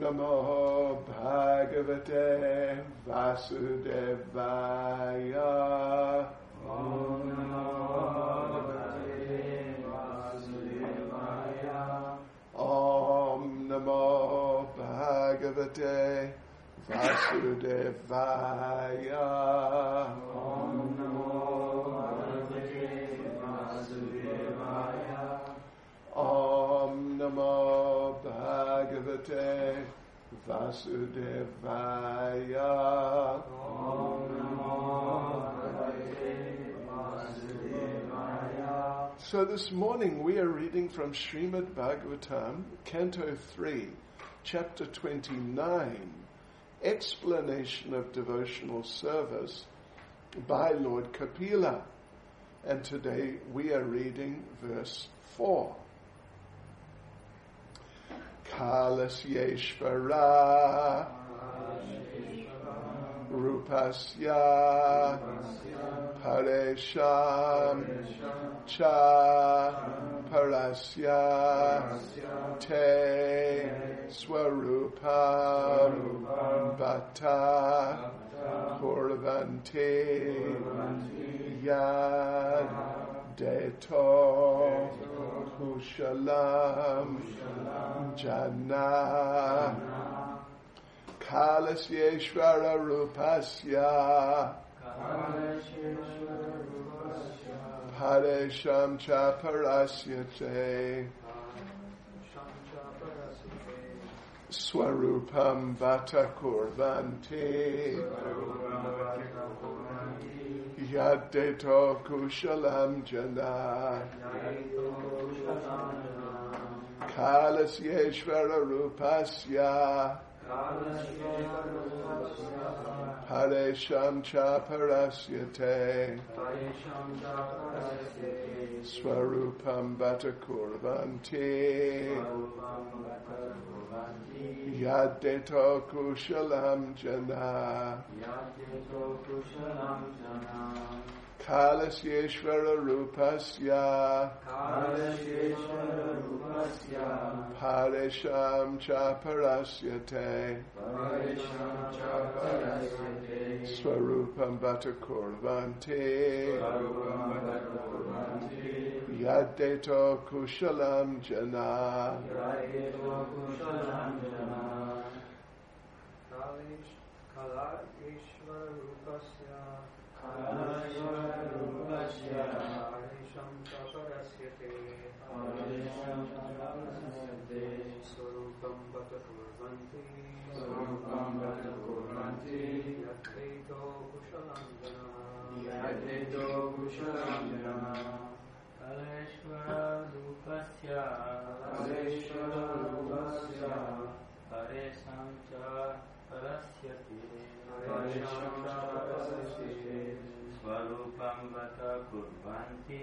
Namo Bhagavate Vasudevaya. Om Namo Bhagavate Vasudevaya. Om Namo Bhagavate Vasudevaya. Om Namo Bhagavate Vasudevaya. Om Namo Bhagavate Vasudevaya. Om Namo Bhagavate Vasudevaya. So this morning we are reading from Srimad Bhagavatam, Canto 3, Chapter 29, Explanation of Devotional Service by Lord Kapila. And today we are reading verse 4. Kalasyeshvara Rupasya Paresham Cha Parasya Te Swarupam Bhata Kurvanti Yad Deto Kushalam Jana Kalasyeshvara Rupasya Paresham Cha Parasya Te Swarupam Bhata Kurvanti Yadeto Kushalam Jana Kalasyeshvara Rupasya Paresham Cha Parasya Te Swarupam Bhata Kurvanti Yadeto Kushalam Jana Kalasyeshvara Rupasya Paresham Cha Parasya Te Swarupam Bhata Kurvanti Yadeto Kushalam Jana Kalasyeshvara Rupasya Paresham Cha Parasya Te Swarupam Bhata Kurvanti Yadeto Kushalam Jana Kalasyeshvara Rupasya Paresham Cha Parasya Te Swarupam Bhata Kurvanti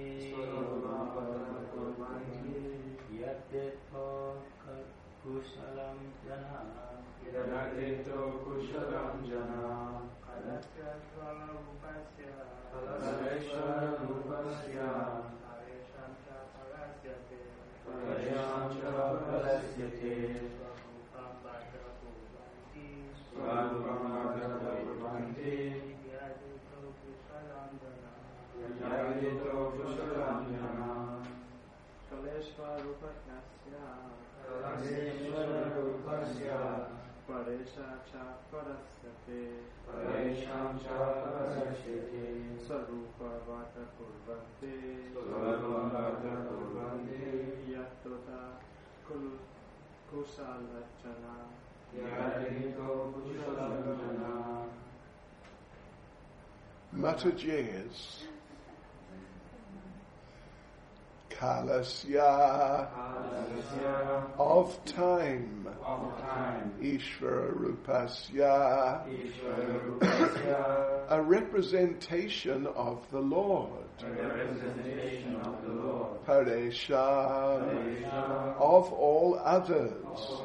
Yadeto Kushalam Jana Kalasyeshvara Rupasya Paresham Cha Parasya Te Swarupam Bhata Kurvanti Yadeto Kushalam Jana Kalasyeshvara Rupasya Paresham Cha Parasya Te Swarupam Bhata Kurvanti Yadeto Kushalam Jana Mataji's Kalasya of time Ishvara Rupasya a representation of the Lord Paresham of all others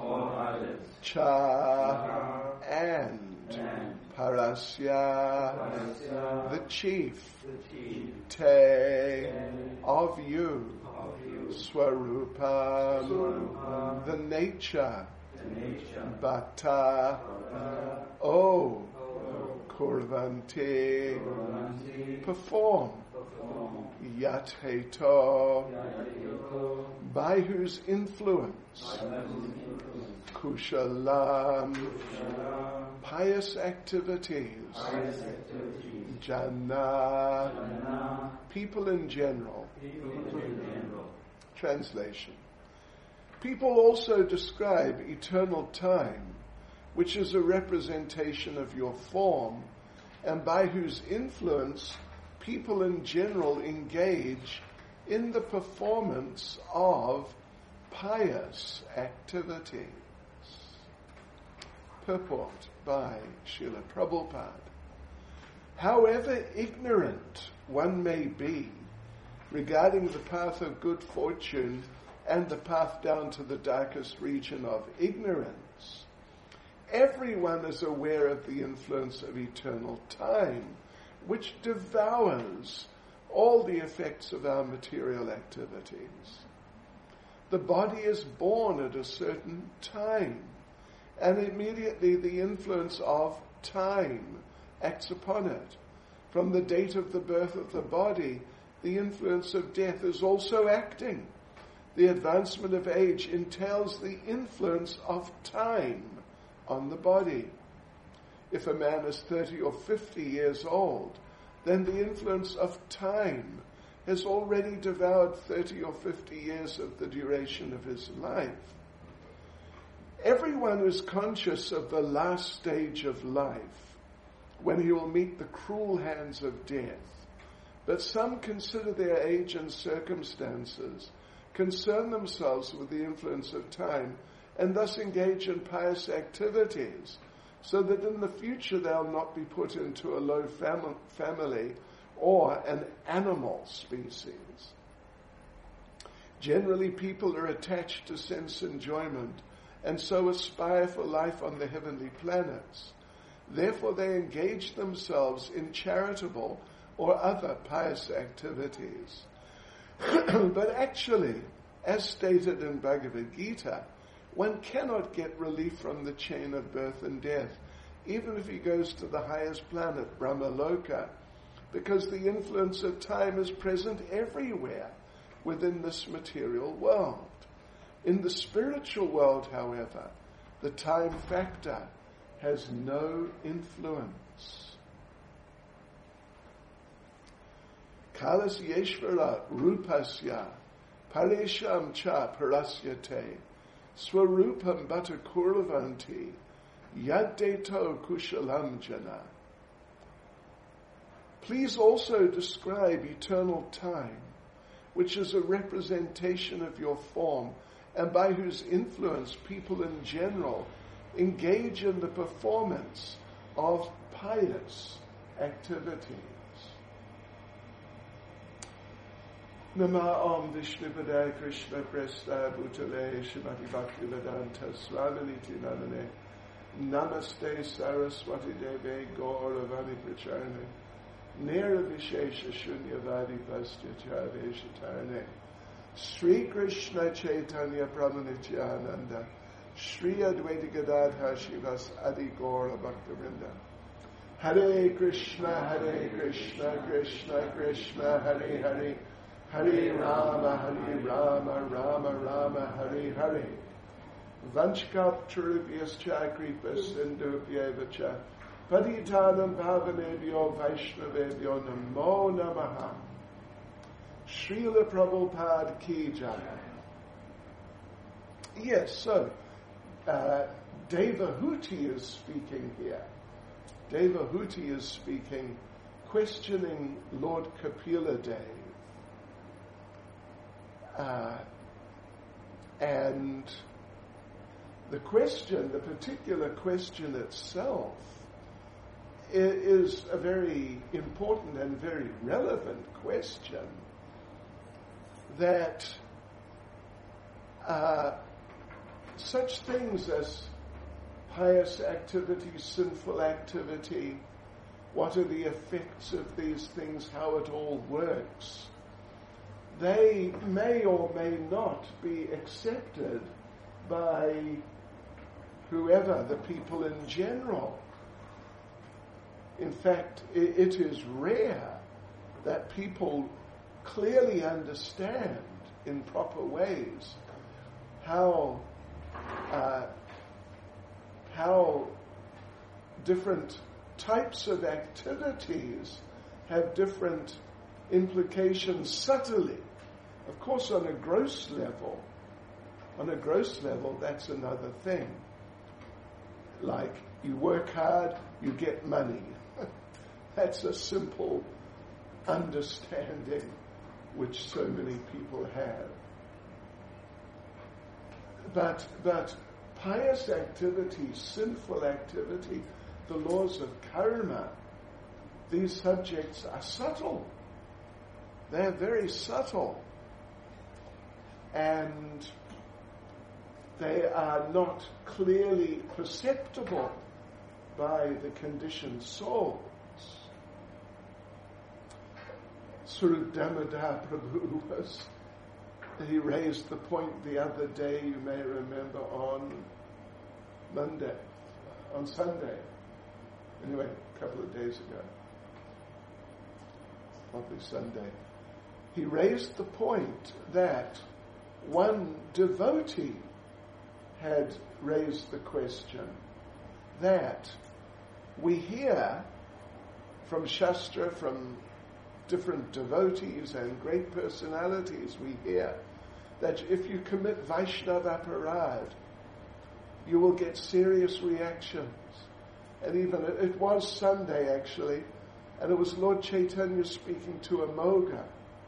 Cha and Parasya the chief Te of you Swarupam the nature bata, o, kurvante, perform, yatheto, by whose influence, kushalam, pious activities, jana, people in general. Translation. People also describe eternal time, which is a representation of your form, and by whose influence people in general engage in the performance of pious activities. Purport by Srila Prabhupada. However ignorant one may be regarding the path of good fortune and the path down to the darkest region of ignorance, everyone is aware of the influence of eternal time, which devours all the effects of our material activities. The body is born at a certain time, and immediately the influence of time acts upon it. From the date of the birth of the body, the influence of death is also acting. The advancement of age entails the influence of time on the body. If a man is 30 or 50 years old, then the influence of time has already devoured 30 or 50 years of the duration of his life. Everyone is conscious of the last stage of life, when he will meet the cruel hands of death. But some consider their age and circumstances, concern themselves with the influence of time, and thus engage in pious activities, so that in the future they'll not be put into a low family or an animal species. Generally, people are attached to sense enjoyment, and so aspire for life on the heavenly planets. Therefore, they engage themselves in charitable or other pious activities. But actually, as stated in Bhagavad Gita, one cannot get relief from the chain of birth and death, even if he goes to the highest planet, Brahmaloka, because the influence of time is present everywhere within this material world. In the spiritual world, however, the time factor has no influence. Kalas yeshvara rupasya paresham cha parasyate swarupam bata kurvanti yaddeto kushalam jana. Please also describe eternal time, which is a representation of your form, and by whose influence people in general engage in the performance of pious activities. Nama Om Vishnupadaya Krishna Presta Bhutale Shrimati Bhaktivedanta Swaminiti Namane Namaste Saraswati Deve Gauravani Pracharne Nera Vishesha Shunyavadi Pastyacharveshatarne Sri Krishna Chaitanya Pramanityananda Shri Advaita Gadadhar Shivas Adi Gaura Bhaktivinoda Hare Krishna Krishna Krishna Hare Hare Hare Rama Rama Rama Hare Hare Vanchkat Trubhyascha Kripas Sindhubhyevacha Patitanam Pavanebhyo Vaishnavebhyo Namo Namaha. Srila Prabhupada Ki Jai. Yes, so Devahuti is speaking here. Devahuti is speaking, questioning Lord Kapila Dev. And the question, the particular question itself, is a very important and very relevant question, that such things as pious activity, sinful activity, what are the effects of these things, how it all works, they may or may not be accepted by whoever, the people in general. In fact, it is rare that people clearly understand in proper ways how different types of activities have different implications subtly. Of course, on a gross level, that's another thing. Like, you work hard, you get money. That's a simple understanding which so many people have. But pious activity, sinful activity, the laws of karma, these subjects are subtle. They're very subtle. And they are not clearly perceptible by the conditioned souls. Swarup Damodar Prabhu he raised the point the other day, you may remember, on Sunday. Anyway, a couple of days ago. Probably Sunday. He raised the point that one devotee had raised the question that we hear from Shastra, from different devotees and great personalities, we hear that if you commit Vaishnava aparad, you will get serious reactions. And even, it was Sunday actually, and it was Lord Chaitanya speaking to Amoga.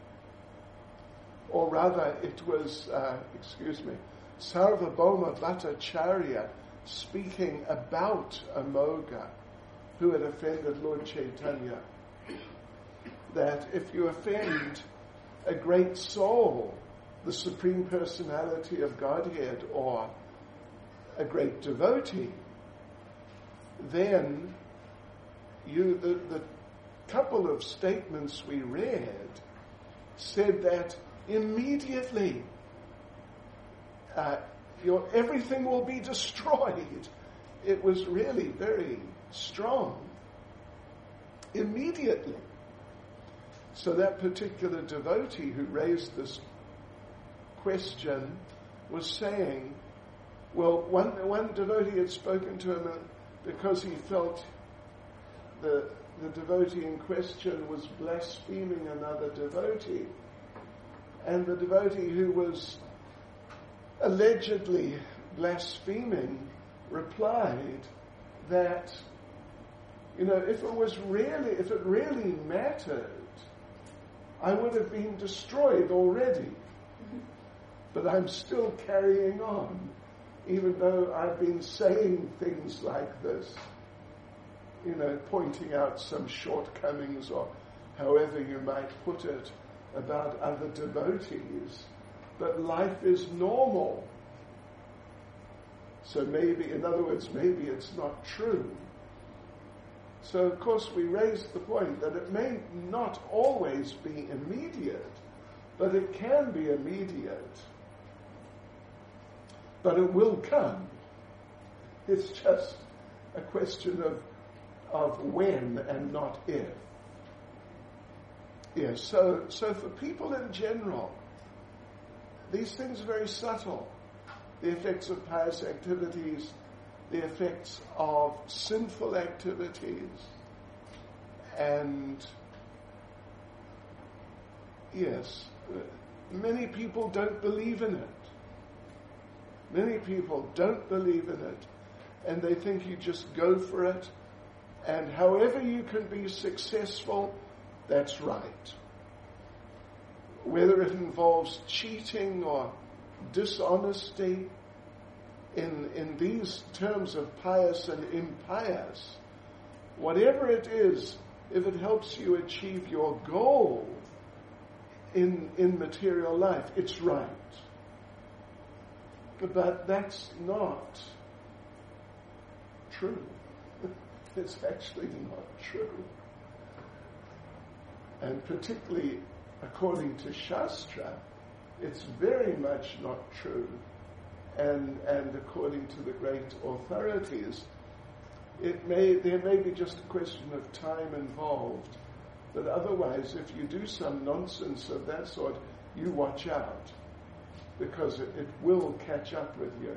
Or rather, it was, Sarvabhauma Bhattacharya speaking about Amoga, who had offended Lord Chaitanya. That if you offend a great soul, the Supreme Personality of Godhead, or a great devotee, then the couple of statements we read said that immediately everything will be destroyed. It was really very strong. Immediately. So that particular devotee who raised this question was saying, well, one devotee had spoken to him because he felt the devotee in question was blaspheming another devotee. And the devotee who was allegedly blaspheming replied that, if it really mattered, I would have been destroyed already. But I'm still carrying on, even though I've been saying things like this, pointing out some shortcomings or however you might put it about other devotees. But life is normal. So maybe it's not true. So, of course, we raised the point that it may not always be immediate, but it can be immediate. But it will come. It's just a question of when and not if. Yes, so for people in general, these things are very subtle. The effects of pious activities, the effects of sinful activities, and yes, many people don't believe in it. Many people don't believe in it, and they think you just go for it, and however you can be successful, that's right. Whether it involves cheating or dishonesty, in these terms of pious and impious, whatever it is, if it helps you achieve your goal in material life, it's right. But that's not true. It's actually not true. And particularly according to Shastra, it's very much not true. and according to the great authorities, there may be just a question of time involved, but otherwise, if you do some nonsense of that sort, you watch out, because it will catch up with you.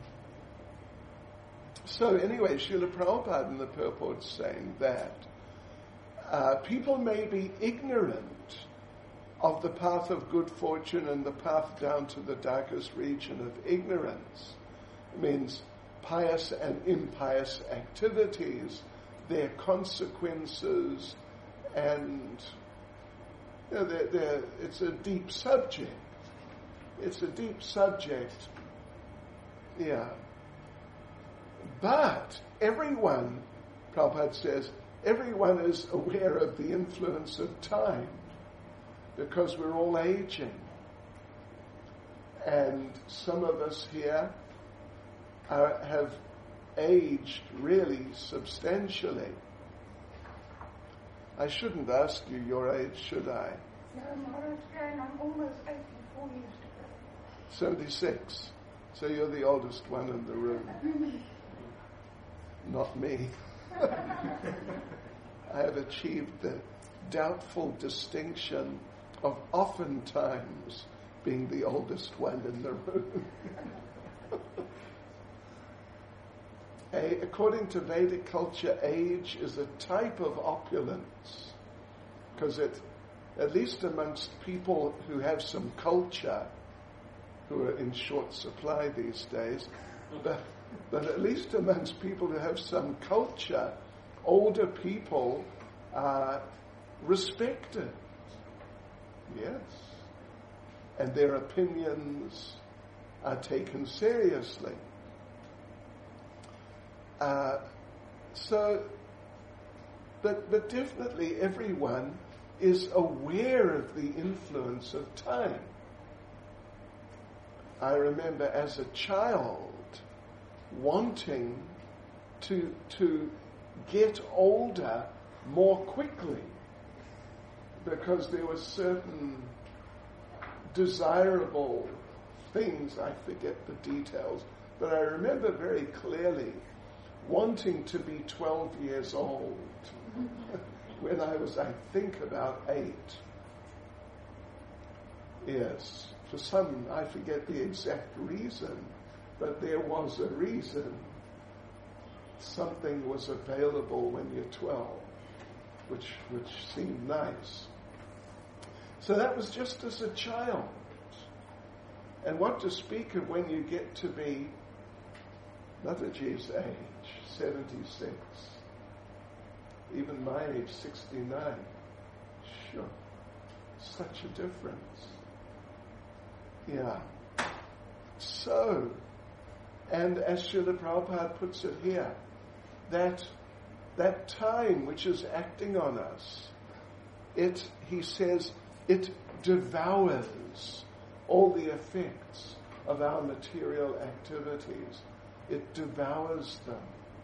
So anyway, Srila Prabhupada in the purport's saying that people may be ignorant of the path of good fortune and the path down to the darkest region of ignorance. It means pious and impious activities, their consequences, and it's a deep subject. It's a deep subject. Yeah. But everyone, Prabhupada says, everyone is aware of the influence of time, because we're all aging. And some of us here have aged really substantially. I shouldn't ask you your age, should I? No, Maharaj, I'm almost 84 years to go. 76. So you're the oldest one in the room. Not me. I have achieved the doubtful distinction of oftentimes being the oldest one in the room. According to Vedic culture, age is a type of opulence, because at least amongst people who have some culture, who are in short supply these days, but at least amongst people who have some culture, older people are respected. Yes. And their opinions are taken seriously. But definitely everyone is aware of the influence of time. I remember as a child wanting to get older more quickly, because there were certain desirable things, I forget the details, but I remember very clearly wanting to be 12 years old when I was, I think, about 8. Yes, for some, I forget the exact reason, but there was a reason. Something was available when you're 12, which seemed nice. So that was just as a child. And what to speak of when you get to be Mataji's age, 76, even my age, 69. Sure, such a difference. Yeah. So, and as Srila Prabhupada puts it here, that time which is acting on us, he says, it devours all the effects of our material activities. It devours them.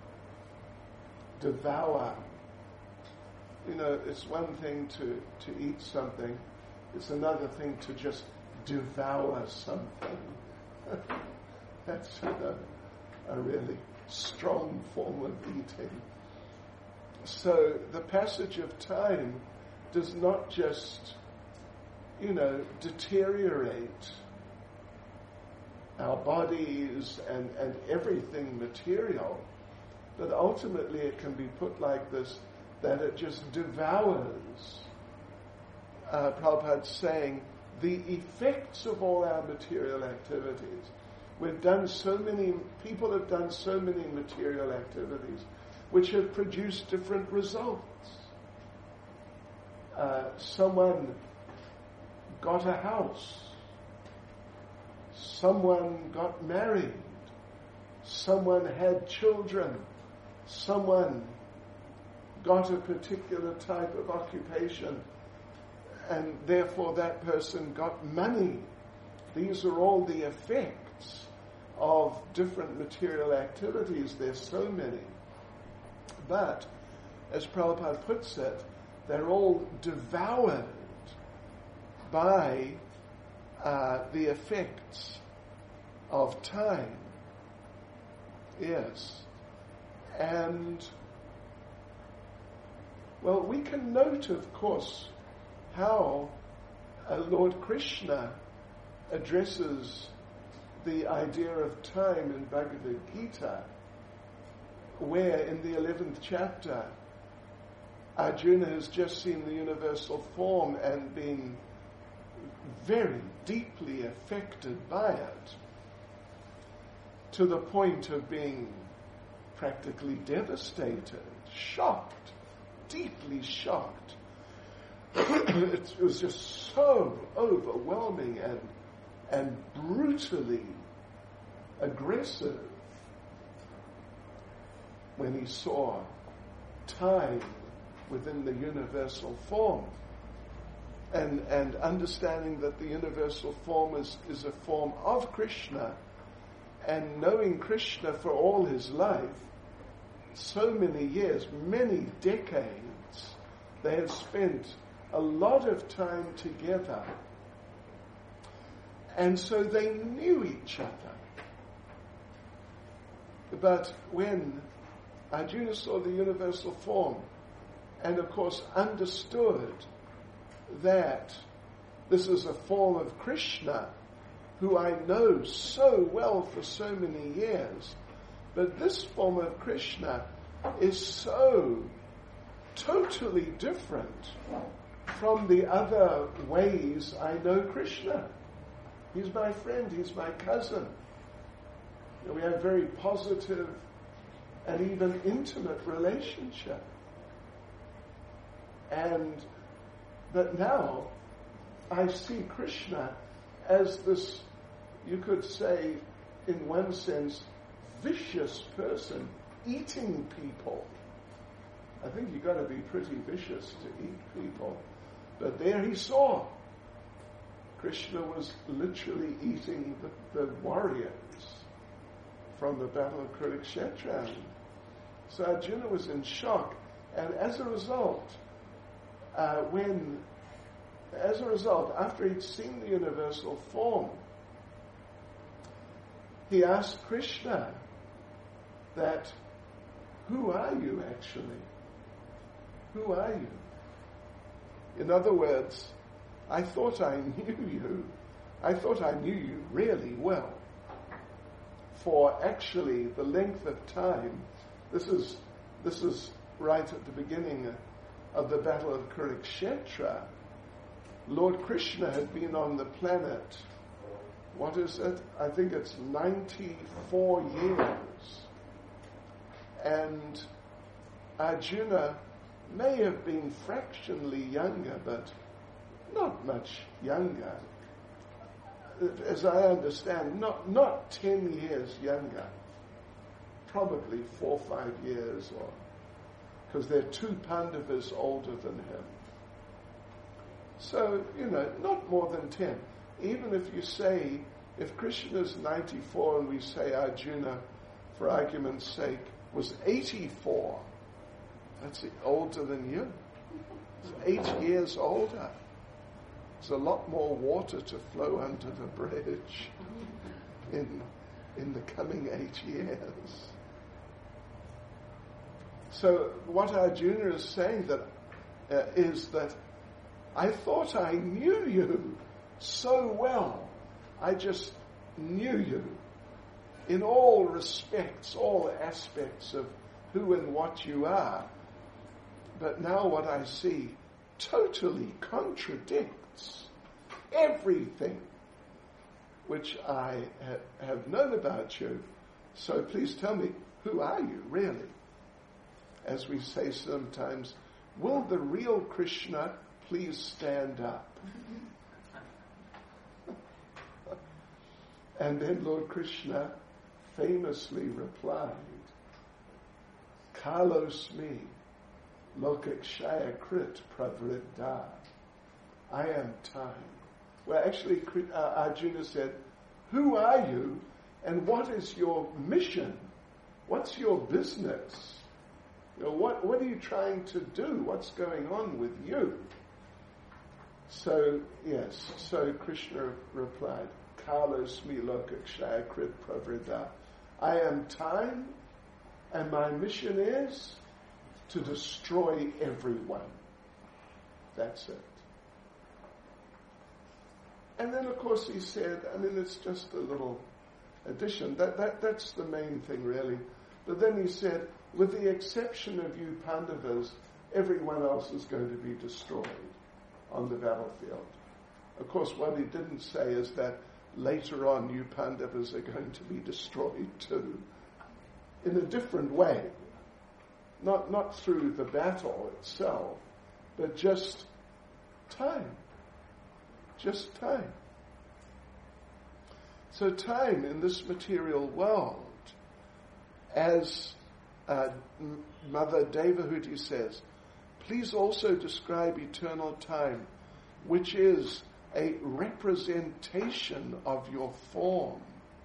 Devour. You know, it's one thing to eat something. It's another thing to just devour something. That's a really strong form of eating. So the passage of time does not just, deteriorate our bodies and everything material, but ultimately it can be put like this, that it just devours. Prabhupada's saying, the effects of all our material activities. People have done so many material activities which have produced different results. Someone got a house. Someone got married. Someone had children. Someone got a particular type of occupation, and therefore that person got money. These are all the effects of different material activities. There's so many. But, as Prabhupada puts it, they're all devoured by the effects of time. Yes. And, well, we can note, of course, how Lord Krishna addresses the idea of time in Bhagavad Gita, where in the 11th chapter, Arjuna has just seen the universal form and been very deeply affected by it, to the point of being practically devastated, shocked, deeply shocked. It was just so overwhelming and brutally aggressive when he saw time within the universal form, and understanding that the universal form is a form of Krishna, and knowing Krishna for all his life, so many years, many decades, they had spent a lot of time together, and so they knew each other. But when Arjuna saw the universal form, and of course understood that this is a form of Krishna, who I know so well for so many years, but this form of Krishna is so totally different from the other ways I know Krishna. He's my friend, he's my cousin. We have very positive and even intimate relationship. But now I see Krishna as this, you could say, in one sense, vicious person, eating people. I think you've got to be pretty vicious to eat people. But there he saw Krishna was literally eating the warriors from the Battle of Kurukshetra. So Arjuna was in shock, and as a result, after he'd seen the universal form, he asked Krishna that, who are you actually? Who are you? In other words, I thought I knew you. I thought I knew you really well. For actually the length of time, this is right at the beginning of the Battle of Kurukshetra. Lord Krishna had been on the planet, what is it? I think it's 94 years. And Arjuna may have been fractionally younger, but not much younger. As I understand, not 10 years younger. Probably 4 or 5 years, or because there are 2 Pandavas older than him. So, not more than 10. Even if you say, if Krishna is 94 and we say Arjuna, for argument's sake, was 84, that's older than you. It's 8 years older. There's a lot more water to flow under the bridge in the coming 8 years. So what Arjuna is saying is that I thought I knew you so well. I just knew you in all respects, all aspects of who and what you are. But now what I see totally contradicts everything which I have known about you. So please tell me, who are you really? As we say sometimes, will the real Krishna please stand up? And then Lord Krishna famously replied, Kalosmi lokakshaya krit pravriddha. I am time. Well, actually, Arjuna said, who are you and what is your mission? What's your business? What are you trying to do? What's going on with you? So Krishna replied, Kalos Milokakshaya Krit Pravrida. I am time, and my mission is to destroy everyone. That's it. And then, of course, he said, it's just a little addition. That's the main thing, really. But then he said, with the exception of you Pandavas, everyone else is going to be destroyed on the battlefield. Of course, what he didn't say is that later on you Pandavas are going to be destroyed too, in a different way. Not through the battle itself, but just time. Just time. So time in this material world, as Mother Devahuti says, please also describe eternal time, which is a representation of your form,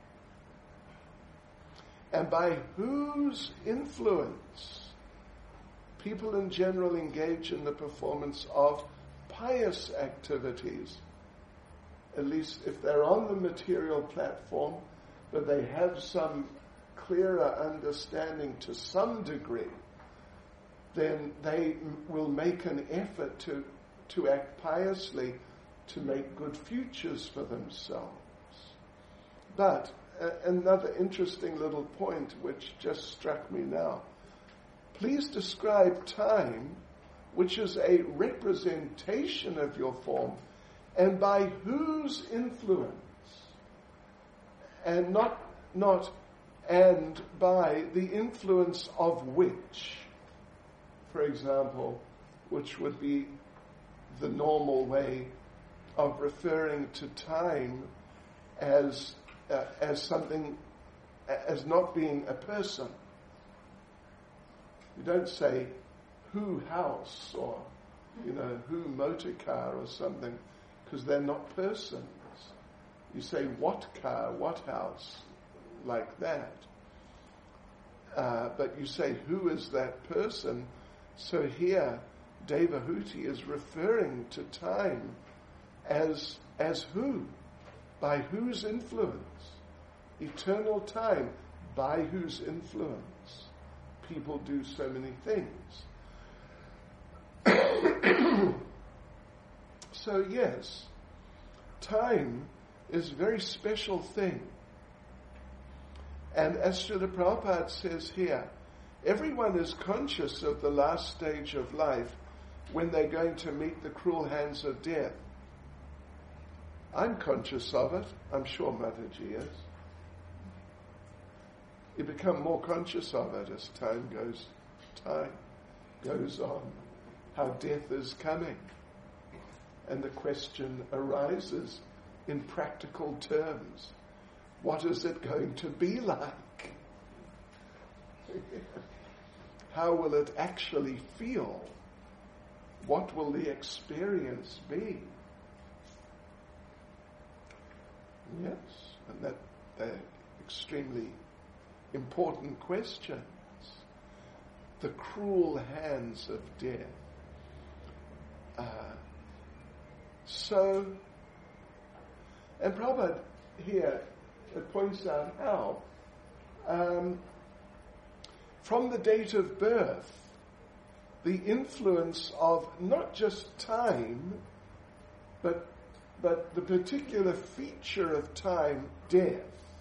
and by whose influence people in general engage in the performance of pious activities, at least if they're on the material platform, but they have some clearer understanding to some degree, then they will make an effort to act piously, to make good futures for themselves. But another interesting little point which just struck me now. Please describe time, which is a representation of your form, and by whose influence, and not and by the influence of which, for example, which would be the normal way of referring to time as something, as not being a person. You don't say who house or who motor car or something, because they're not persons. You say what car, what house, like that. But you say who is that person. So here Devahuti is referring to time as who? By whose influence? Eternal time, by whose influence people do so many things. So yes, time is a very special thing. And as Srila Prabhupada says here, everyone is conscious of the last stage of life when they're going to meet the cruel hands of death. I'm conscious of it. I'm sure Mataji is. You become more conscious of it as time goes on, how death is coming. And the question arises in practical terms. What is it going to be like? How will it actually feel? What will the experience be? Yes, and they're extremely important questions. The cruel hands of death. And Prabhupada here points out how, from the date of birth, the influence of not just time, but the particular feature of time, death,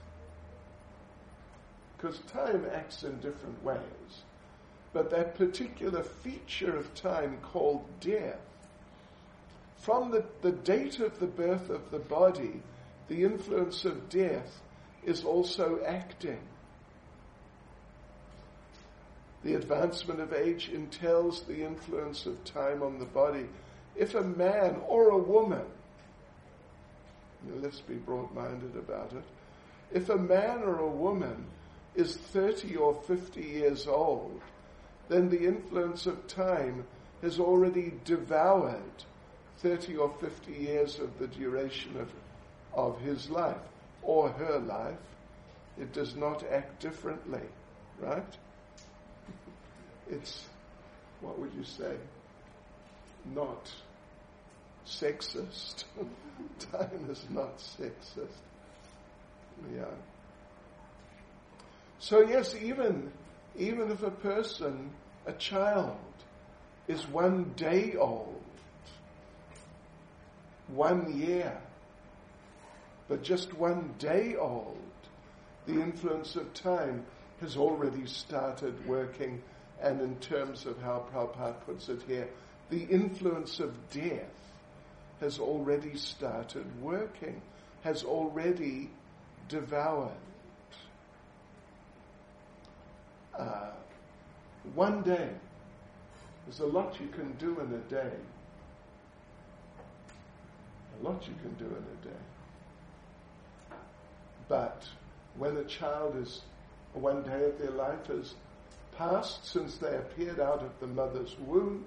because time acts in different ways, but that particular feature of time called death, from the date of the birth of the body, the influence of death is also acting. The advancement of age entails the influence of time on the body. If a man or a woman, let's be broad-minded about it, if a man or a woman is 30 or 50 years old, then the influence of time has already devoured 30 or 50 years of the duration of his life or her life. It does not act differently, right? It's, what would you say, not sexist. Time is not sexist. Yeah. So yes, even if a person, a child, is 1 day old, 1 year, but just 1 day old, the influence of time has already started working, and in terms of how Prabhupada puts it here, the influence of death has already started working, has already devoured. 1 day. There's a lot you can do in a day. A lot you can do in a day. But when a child is 1 day of their life has passed since they appeared out of the mother's womb,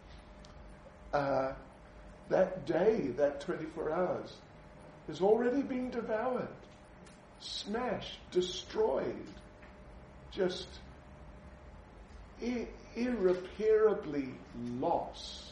that day, that 24 hours, has already been devoured, smashed, destroyed, just irreparably lost.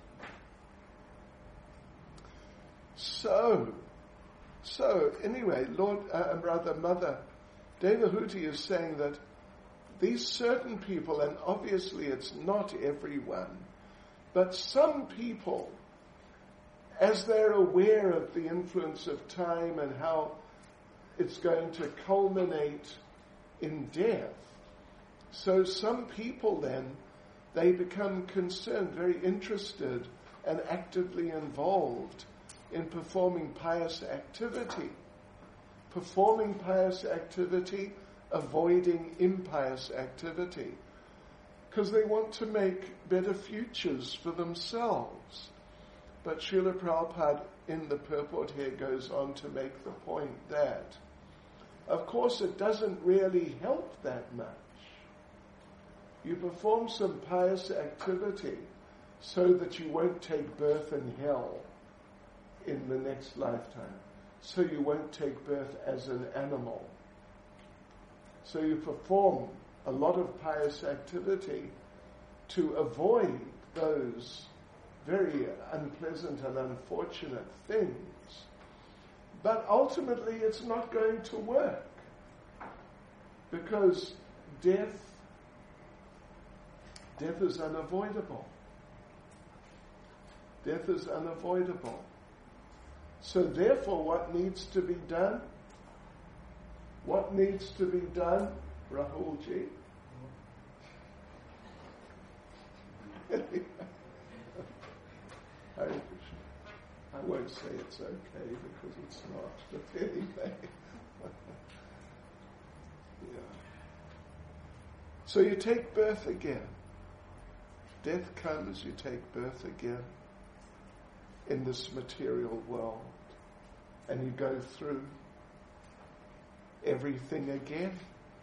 So anyway, Mother Devahuti is saying that these certain people, and obviously it's not everyone, but some people, as they're aware of the influence of time and how it's going to culminate in death, so some people then, they become concerned, very interested and actively involved in performing pious activity. Performing pious activity, avoiding impious activity. Because they want to make better futures for themselves. But Srila Prabhupada in the purport here goes on to make the point that, of course, it doesn't really help that much. You perform some pious activity so that you won't take birth in hell in the next lifetime. So you won't take birth as an animal. So you perform a lot of pious activity to avoid those very unpleasant and unfortunate things. But ultimately it's not going to work, because death is unavoidable. Death is unavoidable. So therefore, what needs to be done? What needs to be done, Rahulji? I won't say it's okay because it's not, but anyway. Yeah. So you take birth again. Death comes, you take birth again in this material world, and you go through everything again.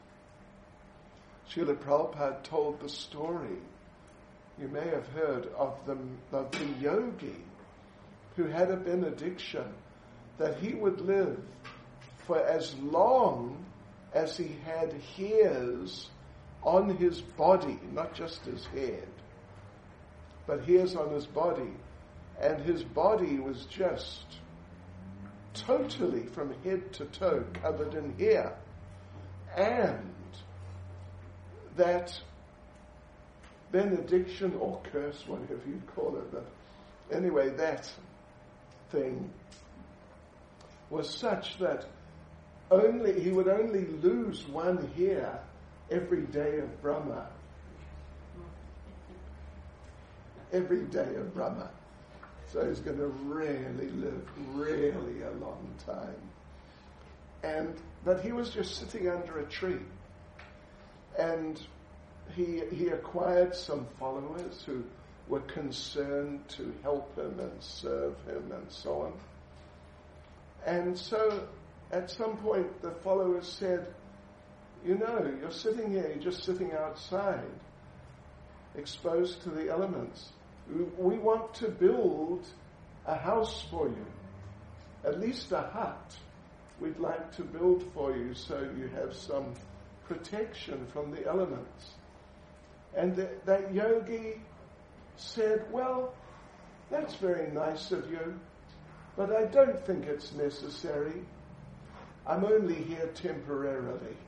Srila Prabhupada told the story, you may have heard, of the yogi who had a benediction that he would live for as long as he had hairs on his body, not just his head, but hairs on his body. And his body was just totally from head to toe covered in hair. And that benediction or curse, whatever you call it, but anyway, that thing was such that he would only lose 1 hair every day of Brahma. Every day of Brahma. So he's going to really live really a long time. But he was just sitting under a tree. And he acquired some followers who were concerned to help him and serve him and so on. And so at some point the followers said, you're sitting here, you're just sitting outside, exposed to the elements. We want to build a house for you, at least a hut. We'd like to build for you so you have some protection from the elements. And that yogi said, well, that's very nice of you, but I don't think it's necessary. I'm only here temporarily.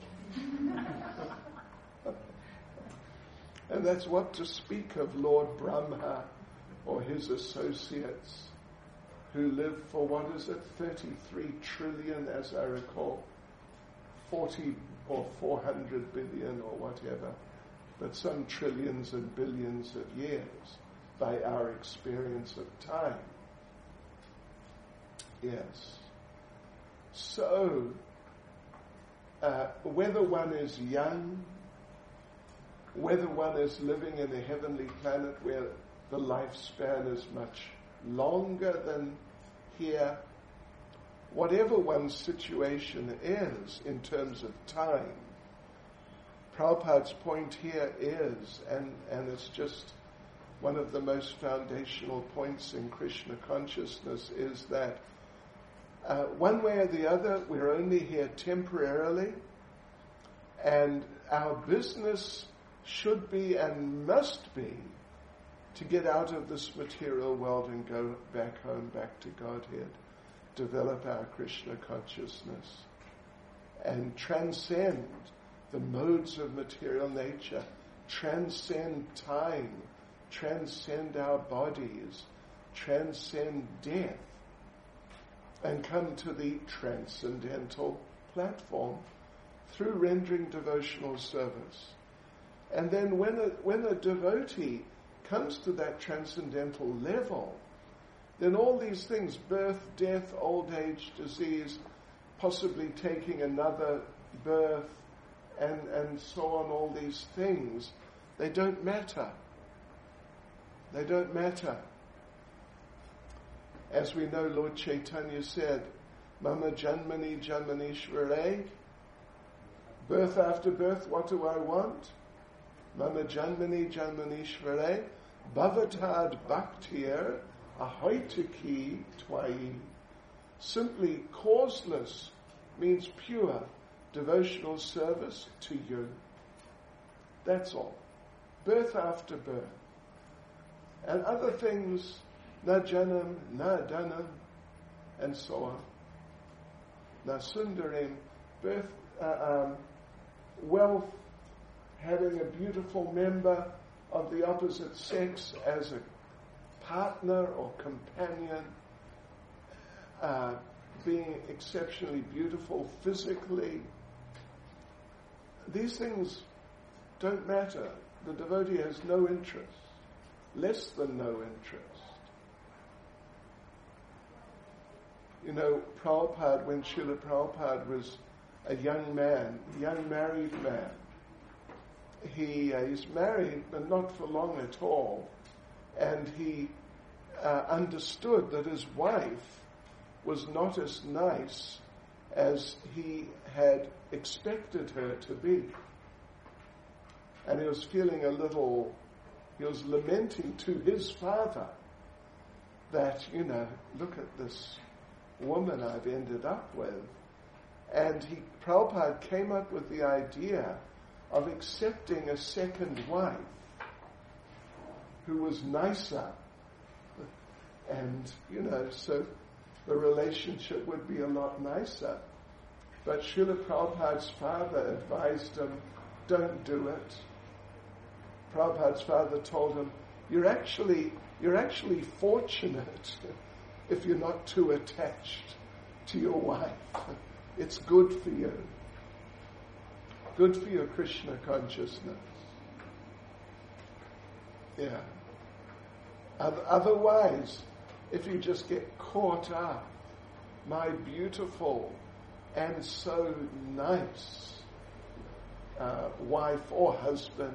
And that's what to speak of Lord Brahma or his associates who live for, 33 trillion, as I recall, 40 or 400 billion or whatever, but some trillions and billions of years by our experience of time. Yes. So, whether one is young, whether one is living in a heavenly planet where the lifespan is much longer than here, whatever one's situation is in terms of time, Prabhupada's point here is, and it's just one of the most foundational points in Krishna consciousness, is that one way or the other, we're only here temporarily, and our business should be and must be to get out of this material world and go back home, back to Godhead, develop our Krishna consciousness, and transcend the modes of material nature, transcend time, transcend our bodies, transcend death, and come to the transcendental platform through rendering devotional service. And then when a devotee comes to that transcendental level, then all these things, birth, death, old age, disease, possibly taking another birth, and so on, all these things, they don't matter. They don't matter. As we know, Lord Chaitanya said, Mama Janmani Janmanishvare, birth after birth, what do I want? Mama Janmani Janmanishvare, Bhavatad Bhaktir Ahoitaki Twai. Simply causeless means pure devotional service to you. That's all. Birth after birth. And other things, na janam, na dhanam, and so on. Na sundarim, birth, wealth, having a beautiful member of the opposite sex as a partner or companion, being exceptionally beautiful physically. These things don't matter. The devotee has no interest, less than no interest. You know, Prabhupada, when Srila Prabhupada was a young man, young married man, he's married, but not for long at all, and he understood that his wife was not as nice as he had expected her to be. And he was feeling he was lamenting to his father that, look at this woman I've ended up with. And Prabhupada came up with the idea of accepting a second wife who was nicer. And, so the relationship would be a lot nicer. But Srila Prabhupada's father advised him, don't do it. Prabhupada's father told him, you're actually fortunate if you're not too attached to your wife. It's good for you. Good for your Krishna consciousness. Yeah. Otherwise, if you just get caught up, my beautiful and so nice wife or husband,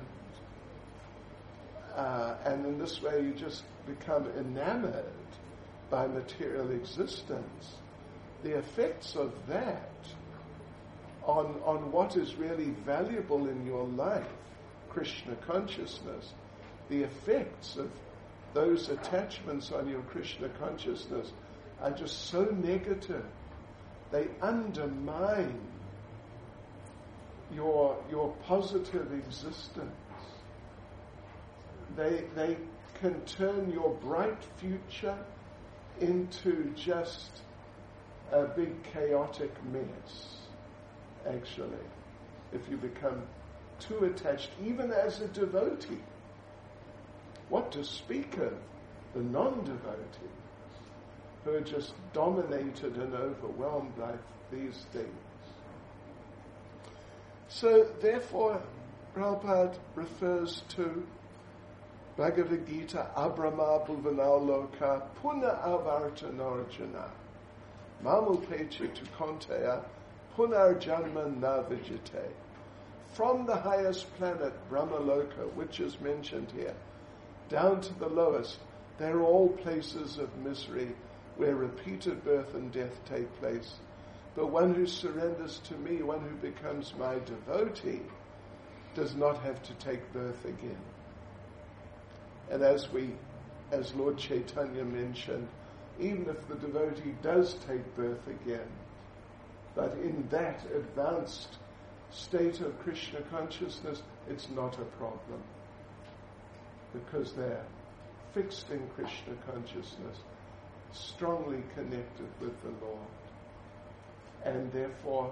and in this way you just become enamored by material existence, the effects of that on what is really valuable in your life, Krishna consciousness, the effects of those attachments on your Krishna consciousness are just so negative. They undermine your positive existence. They can turn your bright future into just a big chaotic mess, actually, if you become too attached, even as a devotee. What to speak of the non-devotees who are just dominated and overwhelmed by these things. So, therefore, Prabhupada refers to Bhagavad Gita, Abrahma Bhuvanaloka, Puna Avarta Narjana, Mamupecha tu Konteya, Punar Janma Navijate. From the highest planet, Brahmaloka, which is mentioned here, down to the lowest, they're all places of misery where repeated birth and death take place. But one who surrenders to me, one who becomes my devotee, does not have to take birth again. And as Lord Chaitanya mentioned, even if the devotee does take birth again, but in that advanced state of Krishna consciousness, it's not a problem, because they're fixed in Krishna consciousness, strongly connected with the Lord, and therefore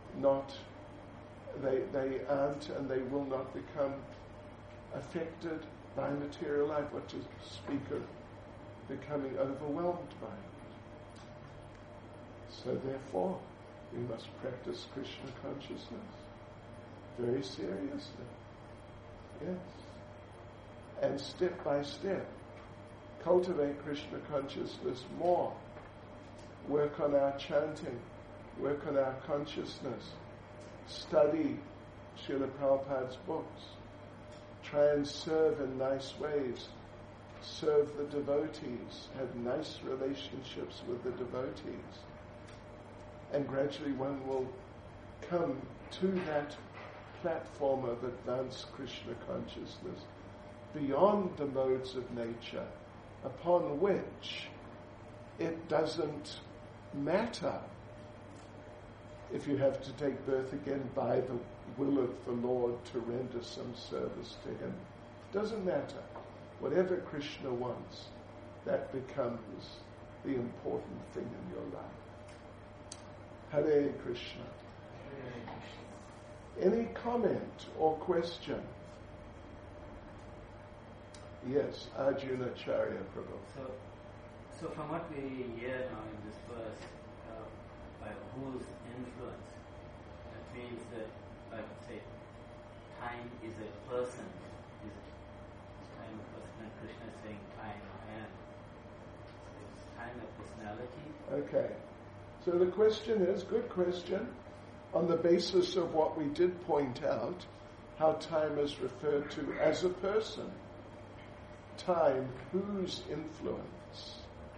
they aren't and they will not become affected by material life, what to speak of becoming overwhelmed by it. So therefore, we must practice Krishna consciousness very seriously. Yes. And step by step, cultivate Krishna consciousness more. Work on our chanting, work on our consciousness, study Srila Prabhupada's books, try and serve in nice ways, serve the devotees, have nice relationships with the devotees, and gradually one will come to that platform of advanced Krishna consciousness beyond the modes of nature, upon which it doesn't matter if you have to take birth again by the will of the Lord to render some service to Him. It doesn't matter. Whatever Krishna wants, that becomes the important thing in your life. Hare Krishna. Any comment or question? Yes, Arjuna Charya Prabhu. So from what we hear now in this verse, by whose influence, that means that, like say, time is a person. Is time a person? And Krishna is saying, time I am. So is time a personality? Okay. So the question is, good question, on the basis of what we did point out, how time is referred to as a person. Time, whose influence?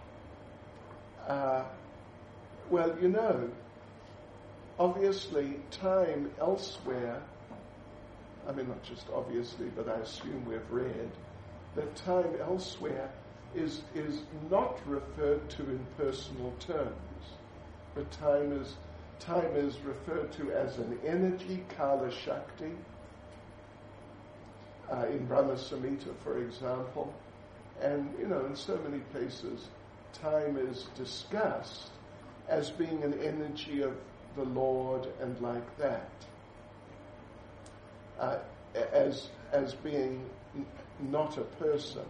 Well, you know, obviously time elsewhere, I mean not just obviously, but I assume we've read, that time elsewhere is not referred to in personal terms, but time is referred to as an energy, Kala Shakti. In Brahma Samhita, for example, and in so many places, time is discussed as being an energy of the Lord and like that, as being not a person.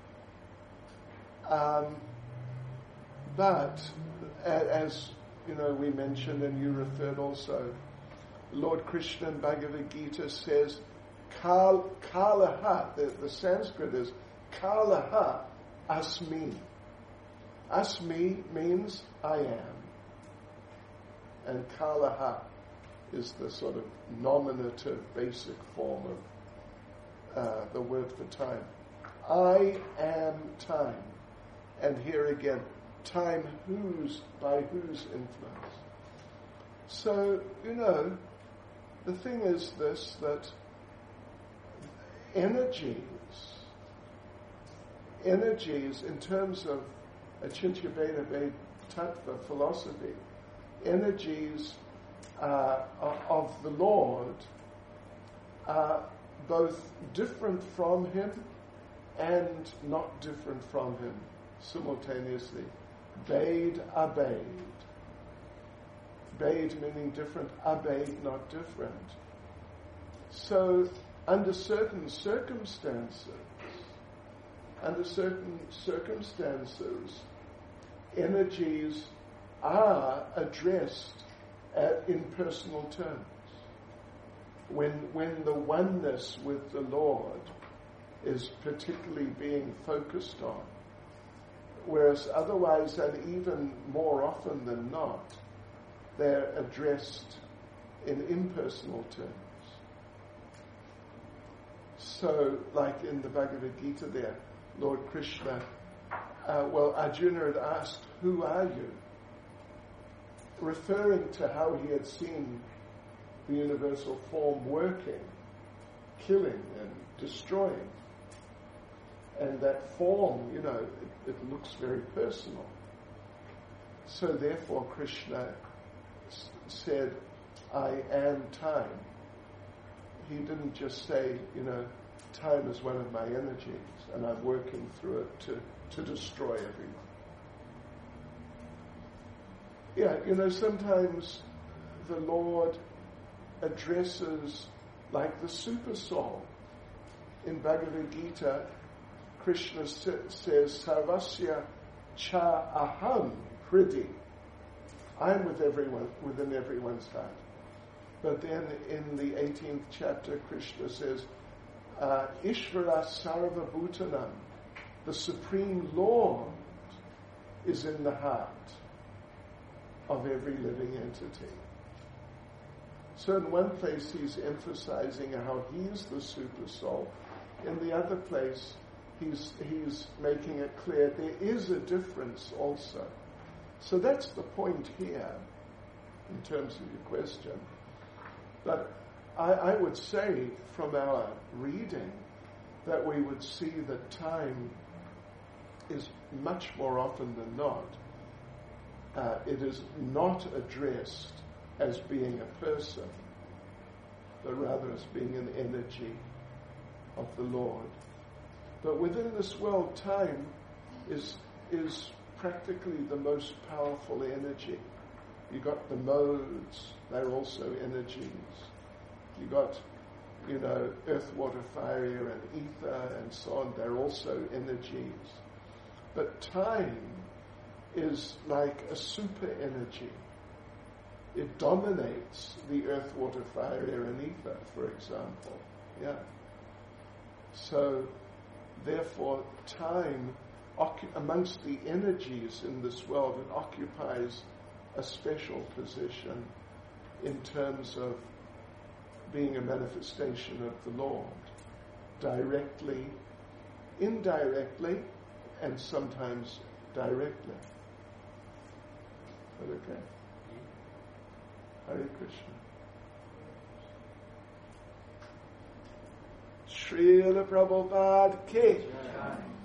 But as we mentioned, and you referred also, Lord Krishna in Bhagavad Gita says, Kalaha, the Sanskrit is Kalaha Asmi. Asmi means I am. And Kalaha is the sort of nominative basic form of the word for time. I am time. And here again, time by whose influence. So, the thing is this, that energies in terms of Achintya Bheda Tattva philosophy, energies of the Lord are both different from Him and not different from Him simultaneously. Bade, abade. Bhed meaning different, abhed not different. So under certain circumstances, energies are addressed in personal terms. When the oneness with the Lord is particularly being focused on, whereas otherwise, and even more often than not, they're addressed in impersonal terms. So, like in the Bhagavad Gita there, Lord Krishna, Arjuna had asked, "Who are you?" Referring to how he had seen the universal form working, killing and destroying. And that form, it looks very personal. So therefore Krishna said, "I am time." He didn't just say, time is one of my energies and I'm working through it to destroy everyone. Yeah, sometimes the Lord addresses like the super soul. In Bhagavad Gita, Krishna says, "Sarvasya cha aham hridi." I'm with everyone, within everyone's heart. But then in the 18th chapter, Krishna says, Ishvara sarva bhutanam, the Supreme Lord is in the heart of every living entity. So in one place he's emphasizing how he's the super soul. In the other place he's making it clear there is a difference also. So that's the point here in terms of your question. But I would say from our reading that we would see that time is much more often than not, it is not addressed as being a person, but rather as being an energy of the Lord. But within this world, time is practically the most powerful energy. You got the modes, they're also energies. You got, earth, water, fire, air, and ether, and so on, they're also energies. But time is like a super energy. It dominates the earth, water, fire, air, and ether, for example. Yeah. So, therefore, time, amongst the energies in this world, it occupies a special position in terms of being a manifestation of the Lord, directly, indirectly, and sometimes directly. Is that okay? Hare Krishna. Srila Prabhupada ki